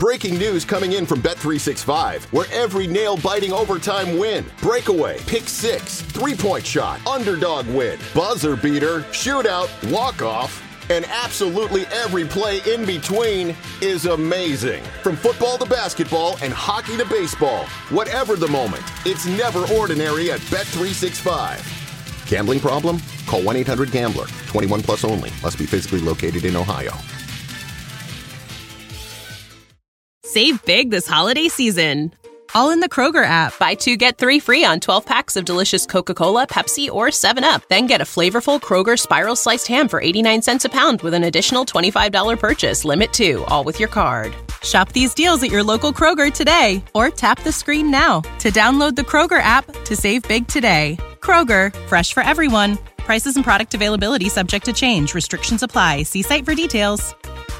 Breaking news coming in from Bet365, where every nail-biting overtime win, breakaway, pick six, three-point shot, underdog win, buzzer beater, shootout, walk-off, and absolutely every play in between is amazing. From football to basketball and hockey to baseball, whatever the moment, it's never ordinary at Bet365. Gambling problem? Call 1-800-GAMBLER. 21 plus only. Must be physically located in Ohio. Save big this holiday season. All in the Kroger app. Buy 2, get 3 free on 12 packs of delicious Coca-Cola, Pepsi, or 7-Up. Then get a flavorful Kroger Spiral Sliced Ham for 89 cents a pound with an additional $25 purchase. Limit 2, all with your card. Shop these deals at your local Kroger today. Or tap the screen now to download the Kroger app to save big today. Kroger, fresh for everyone. Prices and product availability subject to change. Restrictions apply. See site for details.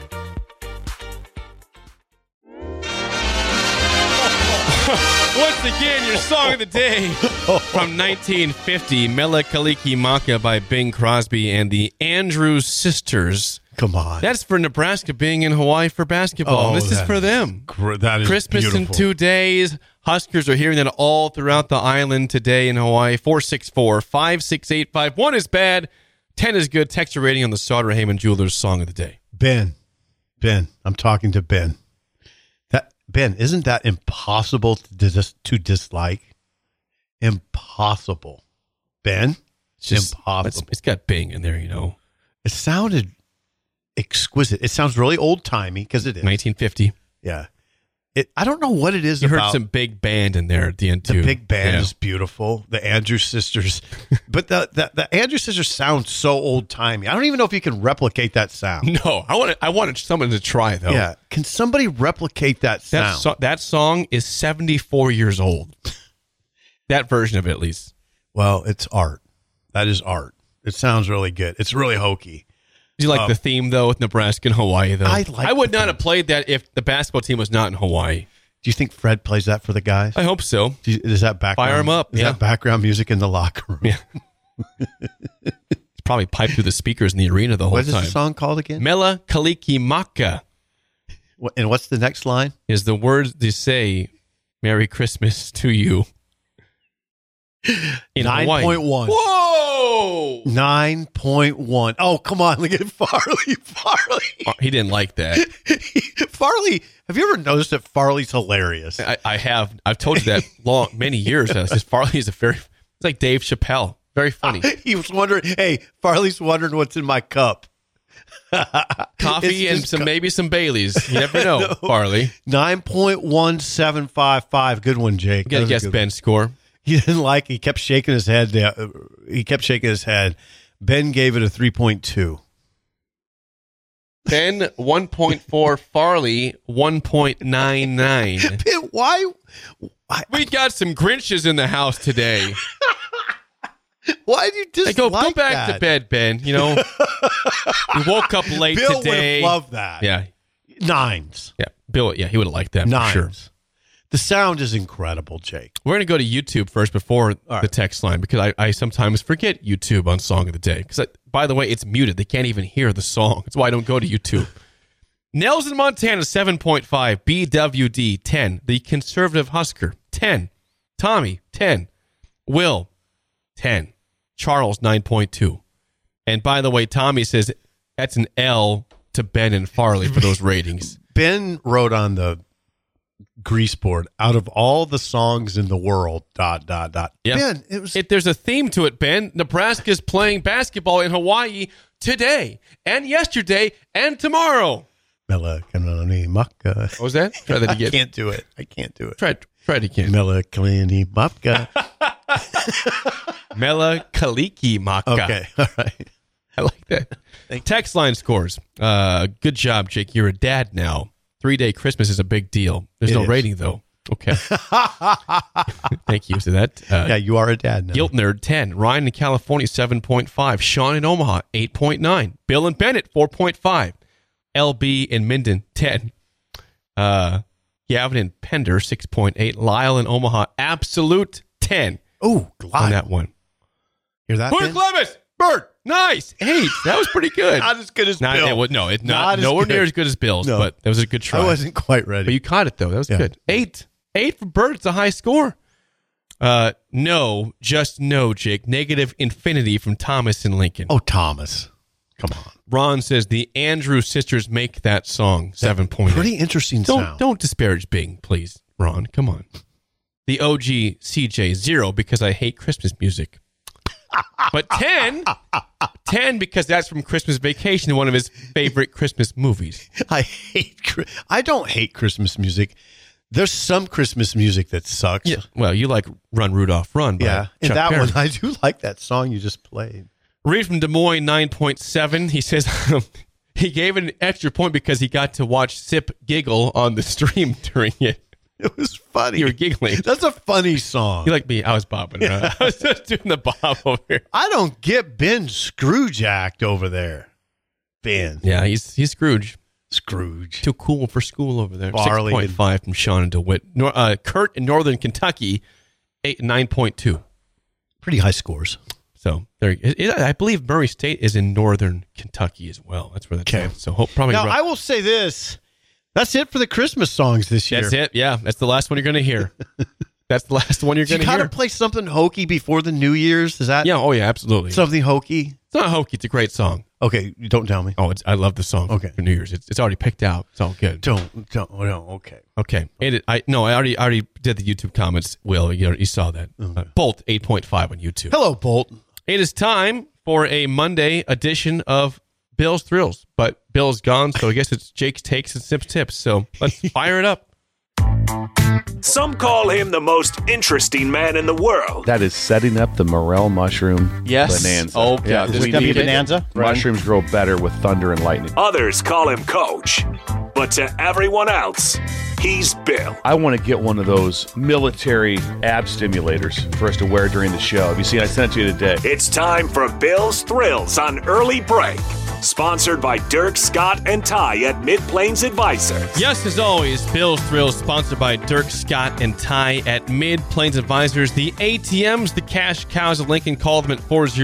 Once again, your song of the day from 1950, Mele Kalikimaka by Bing Crosby and the Andrews Sisters. Come on. That's for Nebraska being in Hawaii for basketball. This is for them. That is Christmas beautiful. in 2 days. Huskers are hearing that all throughout the island today in Hawaii. 464-568-5. 1 is bad. 10 is good. Text your rating on the Sauter Heyman Jewelers song of the day. Ben, I'm talking to Ben. Ben, isn't that impossible to dislike? Impossible. Ben? It's just impossible. It's got Bing in there, you know. It sounded exquisite. It sounds really old-timey because it is. 1950. Yeah. I don't know what it is You about. heard some big band in there at the end, too. The big band is beautiful. The Andrews Sisters. But the Andrews Sisters sound so old-timey. I don't even know if you can replicate that sound. No, I wanted someone to try, though. Yeah. Can somebody replicate that sound? That song is 74 years old. That version of it, at least. Well, it's art. That is art. It sounds really good. It's really hokey. Do you like the theme, though, with Nebraska and Hawaii, though? I would not have played that if the basketball team was not in Hawaii. Do you think Fred plays that for the guys? I hope so. Is that background? Fire him up. Is that background music in the locker room? Yeah. It's probably piped through the speakers in the arena the whole time. What is the song called again? Mele Kalikimaka. And what's the next line? Is the words they say, Merry Christmas to you. In 9.1. Whoa! 9.1. Oh, come on. Look at Farley. Oh, he didn't like that. Farley, have you ever noticed that Farley's hilarious? I have. I've told you that many years. Farley is it's like Dave Chappelle. Very funny. He was wondering, Farley's wondering what's in my cup. Coffee and maybe some Baileys. You never know, Farley. 9.1755. Good one, Jake. You got to guess Ben's score. He didn't like it. He kept shaking his head. Ben gave it a 3.2. Ben, 1.4. Farley, 1.99. Ben, why? We got some Grinches in the house today. Why do you dislike go back to bed, Ben. You know, you woke up late Bill today. Bill would have loved that. Yeah. 9s. Yeah. Bill, he would have liked that 9s. for sure. The sound is incredible, Jake. We're going to go to YouTube first before the text line because I sometimes forget YouTube on Song of the Day. Because, by the way, it's muted. They can't even hear the song. That's why I don't go to YouTube. Nels in Montana, 7.5. BWD, 10. The Conservative Husker, 10. Tommy, 10. Will, 10. Charles, 9.2. And by the way, Tommy says that's an L to Ben and Farley for those ratings. Ben wrote on the grease board, out of all the songs in the world, ... Yep. Ben, there's a theme to it, Ben. Nebraska's playing basketball in Hawaii today and yesterday and tomorrow. Mele Kalikimaka. What was that? Try that again. I can't do it. Try it again. Mele Kalikimaka. Mele Kalikimaka. Okay, all right. I like that. Text line scores. Good job, Jake. You're a dad now. 3-day Christmas is a big deal. There's no rating, though. Okay. Thank you to that. Yeah, you are a dad now. Guilt Nerd, 10. Ryan in California, 7.5. Sean in Omaha, 8.9. Bill in Bennett, 4.5. LB in Minden, 10. Gavin in Pender, 6.8. Lyle in Omaha, absolute 10. Oh, Lyle. On that one. Hear that, Who's Ben? Clevis? Bert. Nice. 8. That was pretty good. Not as good as Bill. It's not nowhere near as good as Bill's, but that was a good try. I wasn't quite ready. But you caught it, though. That was good. 8. 8 for Bert. It's a high score. No, just no, Jake. Negative infinity from Thomas and Lincoln. Oh, Thomas. Come on. Ron says the Andrews sisters make that song. 7.8. Pretty interesting sound. Don't disparage Bing, please, Ron. Come on. The OG CJ 0 because I hate Christmas music. But 10 because that's from Christmas Vacation, one of his favorite Christmas movies. I don't hate Christmas music. There's some Christmas music that sucks. Yeah. Well, you like Run Rudolph Run by and Chuck that Berry. one, I do like that song you just played. Reed from Des Moines, 9.7. He says he gave it an extra point because he got to watch Sip giggle on the stream during it. It was funny. You were giggling. That's a funny song. You like me? I was bobbing. I was just doing the bob over here. I don't get Ben Scrooge-act over there. Ben. Yeah, he's Scrooge. Scrooge. Too cool for school over there. Barley 6.5 from Sean and DeWitt. Kurt in Northern Kentucky, 9.2. Pretty high scores. So there, I believe Murray State is in Northern Kentucky as well. That's where that's at. So probably. Now I will say this. That's it for the Christmas songs this year. That's it. Yeah, that's the last one you're going to hear. That's the last one you're going to hear. You got to play something hokey before the New Year's. Is that? Yeah. Oh yeah. Absolutely. Something hokey. It's not hokey. It's a great song. Okay, don't tell me. Oh, I love the song. Okay. For New Year's, it's already picked out. It's all good. Don't. Okay. Okay. I already did the YouTube comments. Will you saw that? Bolt 8.5 on YouTube. Hello, Bolt. It is time for a Monday edition of Bill's Thrills, but Bill's gone, so I guess it's Jake's takes and Sip's tips. So let's fire it up. Some call him the most interesting man in the world. That is setting up the morel mushroom bonanza. Oh, yeah. This Is it going to be bonanza? Mushrooms grow better with thunder and lightning. Others call him Coach. But to everyone else, he's Bill. I want to get one of those military ab stimulators for us to wear during the show. Have you seen? I sent it to you today. It's time for Bill's Thrills on Early Break. Sponsored by Dirk, Scott, and Ty at Mid-Plains Advisors. Yes, as always, Bill's Thrills, sponsored by Dirk, Scott, and Ty at Mid-Plains Advisors. The ATMs, the cash cows of Lincoln. Call them at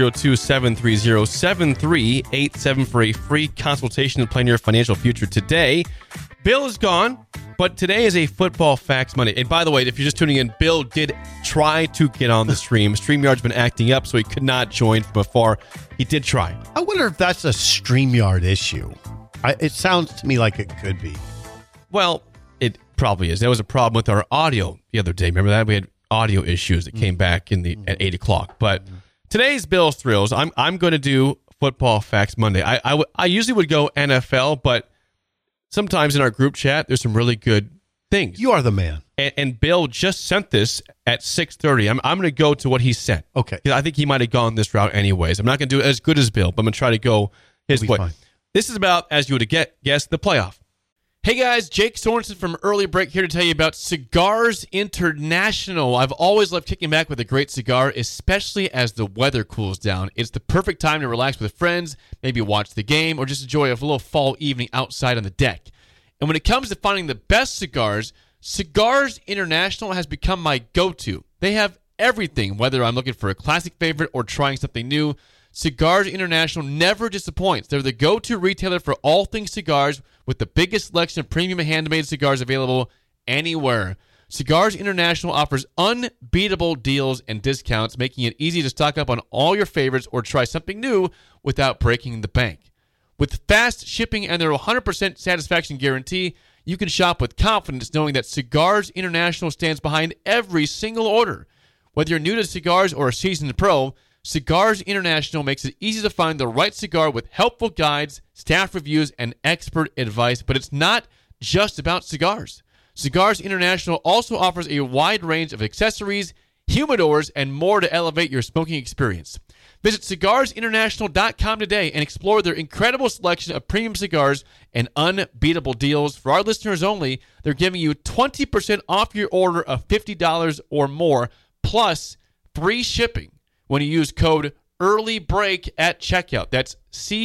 402-730-7387 for a free consultation to plan your financial future today. Bill is gone, but today is a Football Facts Monday. And by the way, if you're just tuning in, Bill did try to get on the stream. StreamYard's been acting up, so he could not join from afar. He did try. I wonder if that's a StreamYard issue. It sounds to me like it could be. Well, it probably is. There was a problem with our audio the other day. Remember that? We had audio issues that came back at 8 o'clock. But today's Bill's Thrills, I'm going to do Football Facts Monday. I usually would go NFL, but sometimes in our group chat, there's some really good things. You are the man. And Bill just sent this at 6:30. I'm going to go to what he sent. Okay. I think he might have gone this route anyways. I'm not going to do it as good as Bill, but I'm going to try to go his way. Fine. This is about, as you would guess, the playoff. Hey guys, Jake Sorensen from Early Break here to tell you about Cigars International. I've always loved kicking back with a great cigar, especially as the weather cools down. It's the perfect time to relax with friends, maybe watch the game, or just enjoy a little fall evening outside on the deck. And when it comes to finding the best cigars, Cigars International has become my go-to. They have everything, whether I'm looking for a classic favorite or trying something new. Cigars International never disappoints. They're the go-to retailer for all things cigars with the biggest selection of premium and handmade cigars available anywhere. Cigars International offers unbeatable deals and discounts, making it easy to stock up on all your favorites or try something new without breaking the bank. With fast shipping and their 100% satisfaction guarantee, you can shop with confidence knowing that Cigars International stands behind every single order. Whether you're new to cigars or a seasoned pro, Cigars International makes it easy to find the right cigar with helpful guides, staff reviews, and expert advice. But it's not just about cigars. Cigars International also offers a wide range of accessories, humidors, and more to elevate your smoking experience. Visit cigarsinternational.com today and explore their incredible selection of premium cigars and unbeatable deals. For our listeners only, they're giving you 20% off your order of $50 or more, plus free shipping when you use code EARLYBREAK at checkout. That's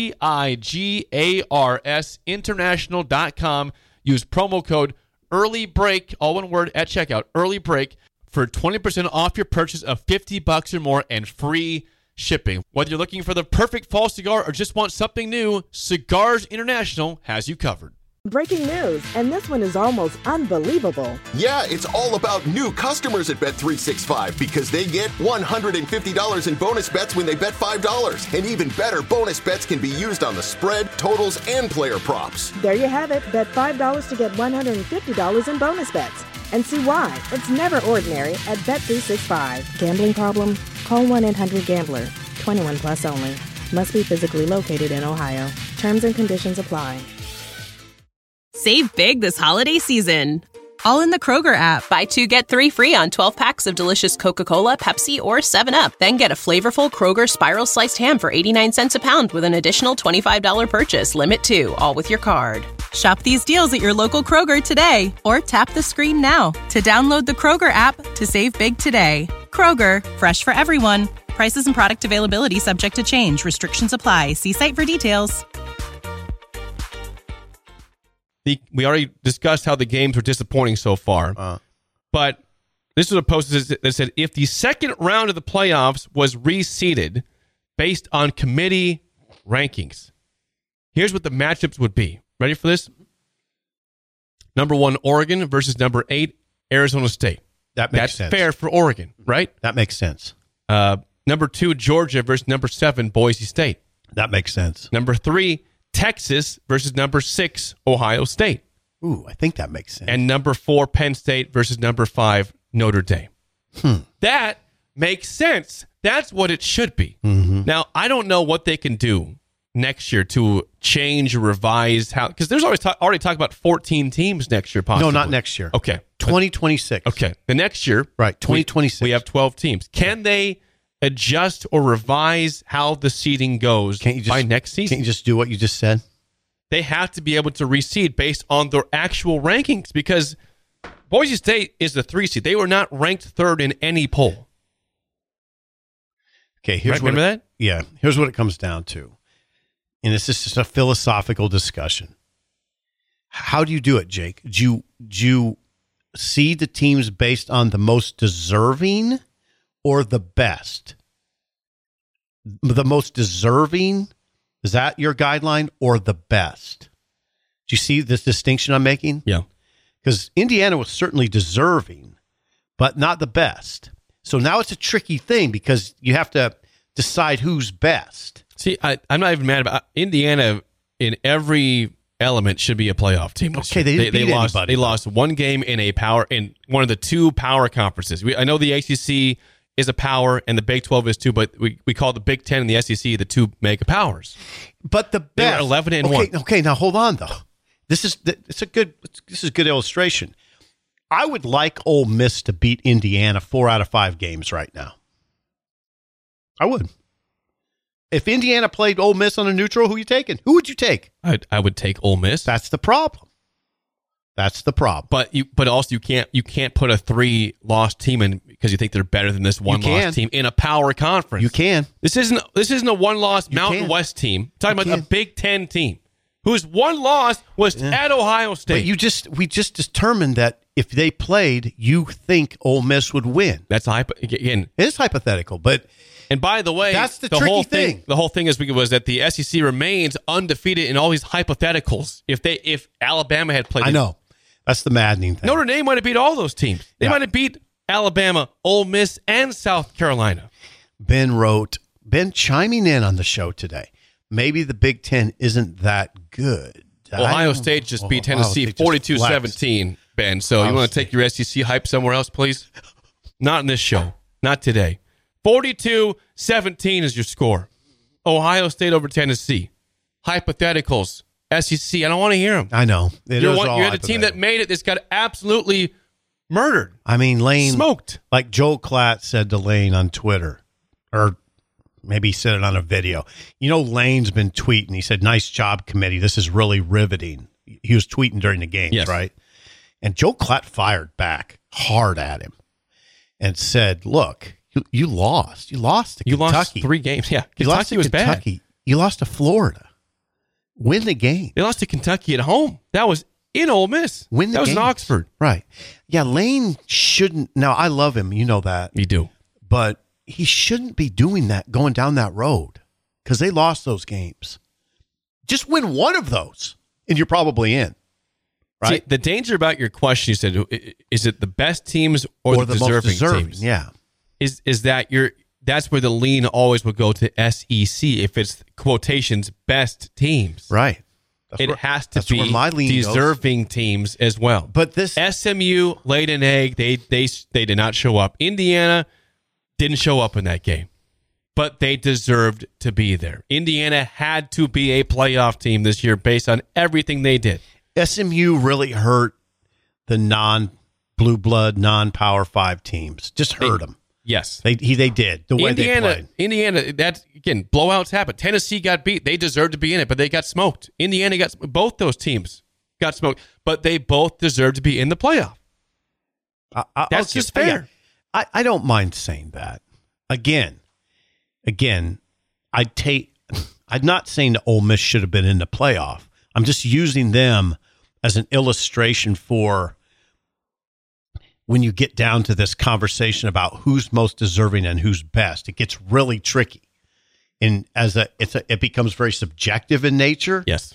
CIGARS international.com. Use promo code EARLYBREAK, all one word, at checkout, EARLYBREAK, for 20% off your purchase of $50 or more and free shipping. Whether you're looking for the perfect fall cigar or just want something new, Cigars International has you covered. Breaking news, and this one is almost unbelievable. Yeah, it's all about new customers at Bet365 because they get $150 in bonus bets when they bet $5. And even better, bonus bets can be used on the spread, totals, and player props. There you have it. Bet $5 to get $150 in bonus bets. And see why. It's never ordinary at Bet365. Gambling problem? Call 1-800-GAMBLER. 21 plus only. Must be physically located in Ohio. Terms and conditions apply. Save big this holiday season. All in the Kroger app. Buy 2, get 3 free on 12 packs of delicious Coca-Cola, Pepsi, or 7-Up. Then get a flavorful Kroger Spiral Sliced Ham for 89 cents a pound with an additional $25 purchase. Limit 2, all with your card. Shop these deals at your local Kroger today. Or tap the screen now to download the Kroger app to save big today. Kroger, fresh for everyone. Prices and product availability subject to change. Restrictions apply. See site for details. We already discussed how the games were disappointing so far. But this was a post that said, if the second round of the playoffs was reseeded based on committee rankings, here's what the matchups would be. Ready for this? Number 1, Oregon versus number 8, Arizona State. That's sense. Fair for Oregon, right? That makes sense. Number 2, Georgia versus number 7, Boise State. That makes sense. Number 3, Texas versus number 6, Ohio State. Ooh, I think that makes sense. And number 4, Penn State versus number 5, Notre Dame. That makes sense. That's what it should be. Mm-hmm. Now, I don't know what they can do next year to change or revise how, because there's already talk about 14 teams next year possibly. No, not next year. Okay. 2026. Okay. The next year. Right, 2026. We have 12 teams. Can they adjust or revise how the seeding goes by next season? Can't you just do what you just said? They have to be able to reseed based on their actual rankings because Boise State is the 3 seed. They were not ranked 3rd in any poll. Okay, Remember that? Yeah, here's what it comes down to. And this is just a philosophical discussion. How do you do it, Jake? Do you seed the teams based on the most deserving or the best? The most deserving, is that your guideline, or the best? Do you see this distinction I'm making? Yeah. Because Indiana was certainly deserving, but not the best. So now it's a tricky thing because you have to decide who's best. See, I'm not even mad about Indiana in every element should be a playoff team. Okay, they didn't beat lost. anybody. They lost one game in one of the 2 power conferences. I know the ACC is a power and the Big 12 is too, but we call the Big 10 and the SEC the 2 mega powers. But the best, they were 11-1. Okay, now hold on though. This is a good illustration. I would like Ole Miss to beat Indiana 4 out of 5 games right now. I would. If Indiana played Ole Miss on a neutral, who are you taking? Who would you take? I would take Ole Miss. That's the problem. But also you can't put a 3-loss team in because you think they're better than this 1-loss team in a power conference. You can. This isn't a 1-loss Mountain West team. I'm talking about a Big 10 team whose 1 loss was at Ohio State. But we just determined that if they played, you think Ole Miss would win. That's again. It is hypothetical, but. And by the way, that's the tricky thing. The whole thing was that the SEC remains undefeated in all these hypotheticals. If Alabama had played, I know that's the maddening thing. Notre Dame might have beat all those teams. They might have beat Alabama, Ole Miss, and South Carolina. Ben chiming in on the show today. Maybe the Big Ten isn't that good. Ohio State just beat Tennessee 42-17, Ben. So you want to take your SEC hype somewhere else, please? Not in this show. Not today. 42-17 is your score. Ohio State over Tennessee. Hypotheticals. SEC. I don't want to hear them. I know. You're the team that made it that's got absolutely murdered. I mean, Lane. Smoked. Like Joel Klatt said to Lane on Twitter, or maybe he said it on a video. You know, Lane's been tweeting. He said, "Nice job, committee. This is really riveting." He was tweeting during the game, right? And Joel Klatt fired back hard at him and said, "Look, you lost. You lost to Kentucky. You lost 3 games. Yeah, Kentucky was bad. You lost to Florida. Win the game. They lost to Kentucky at home. That was in Ole Miss. That was in Oxford. Right. Yeah, Lane shouldn't. Now, I love him. You know that. You do. But he shouldn't be doing that, going down that road, because they lost those games. Just win one of those, and you're probably in. Right. See, the danger about your question, you said, is it the best teams or the most deserving teams? Yeah. Is that that's where the lean always would go to SEC if it's quotations best teams. Right. It has to be deserving teams as well. But this SMU laid an egg. They did not show up. Indiana didn't show up in that game, but they deserved to be there. Indiana had to be a playoff team this year based on everything they did. SMU really hurt the non-blue blood, non-Power 5 teams. Just hurt them. Yes. They did. The way they played. Indiana, that's, again, blowouts happen. Tennessee got beat. They deserved to be in it, but they got smoked. Indiana both those teams got smoked, but they both deserve to be in the playoff. That's just fair. Yeah. I don't mind saying that. Again, I'm not saying that Ole Miss should have been in the playoff. I'm just using them as an illustration for when you get down to this conversation about who's most deserving and who's best. It gets really tricky, and it becomes very subjective in nature. Yes.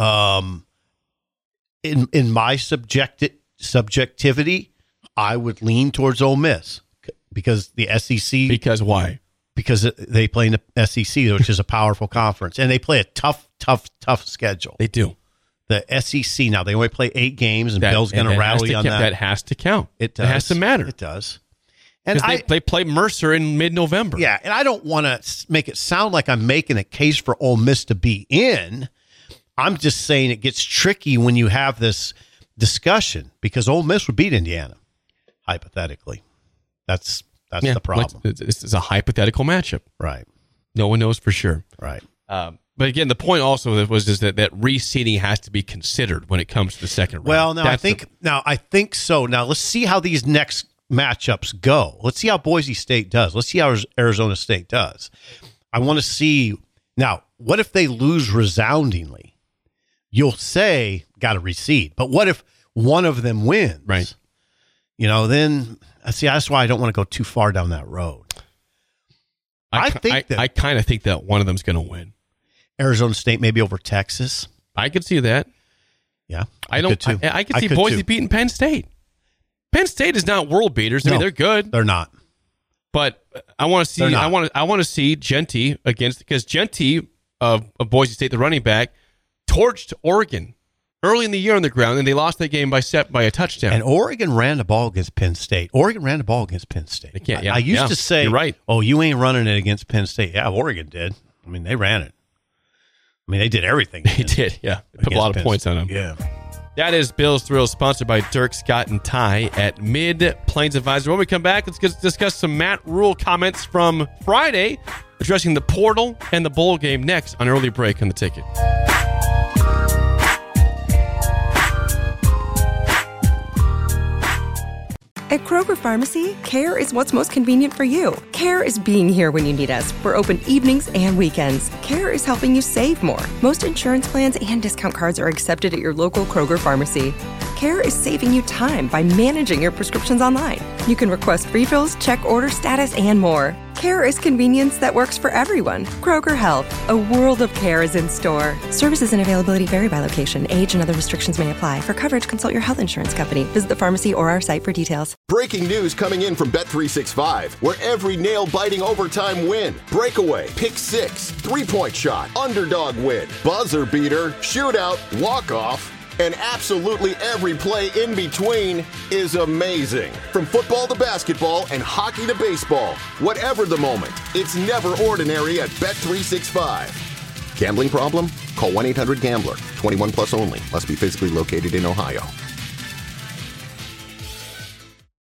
In my subjectivity, I would lean towards Ole Miss because the SEC. Because why? Because they play in the SEC, which is a powerful conference, and they play a tough schedule. They do. The SEC now, they only play 8 games, and Bill's going to rattle you on that. That has to count. It does. It has to matter. It does. And they play Mercer in mid-November. Yeah, and I don't want to make it sound like I'm making a case for Ole Miss to be in. I'm just saying it gets tricky when you have this discussion because Ole Miss would beat Indiana, hypothetically. That's the problem. This is a hypothetical matchup. Right. No one knows for sure. Right. But again, the point also was that reseeding has to be considered when it comes to the second round. Well, I think so. Now let's see how these next matchups go. Let's see how Boise State does. Let's see how Arizona State does. I want to see now. What if they lose resoundingly? You'll say got to reseed. But what if one of them wins? Right. Then see. That's why I don't want to go too far down that road. I kind of think that one of them's going to win. Arizona State maybe over Texas. I could see that. Yeah, I could see Boise beating Penn State. Penn State is not world beaters. I mean, they're good. They're not. But I want to see. I want to see Genty because Genty of Boise State, the running back, torched Oregon early in the year on the ground, and they lost that game by a touchdown. And Oregon ran the ball against Penn State. I used to say, you're right. Oh, you ain't running it against Penn State. Yeah, Oregon did. I mean, they ran it. I mean, they did everything. They did, yeah. They put a lot of points on them. Yeah. That is Bill's Thrills, sponsored by Dirk, Scott, and Ty at Mid-Plains Advisor. When we come back, let's discuss some Matt Rule comments from Friday, addressing the portal and the bowl game next on Early Break on the Ticket. At Kroger Pharmacy, care is what's most convenient for you. Care is being here when you need us. We're open evenings and weekends. Care is helping you save more. Most insurance plans and discount cards are accepted at your local Kroger Pharmacy. Care is saving you time by managing your prescriptions online. You can request refills, check order status, and more. Care is convenience that works for everyone. Kroger Health, a world of care is in store. Services and availability vary by location. Age and other restrictions may apply. For coverage, consult your health insurance company. Visit the pharmacy or our site for details. Breaking news coming in from Bet365, where every nail-biting overtime win, breakaway, pick six, three-point shot, underdog win, buzzer beater, shootout, walk-off, and absolutely every play in between is amazing. From football to basketball and hockey to baseball, whatever the moment, it's never ordinary at Bet365. Gambling problem? Call 1-800-GAMBLER. 21 plus only. Must be physically located in Ohio.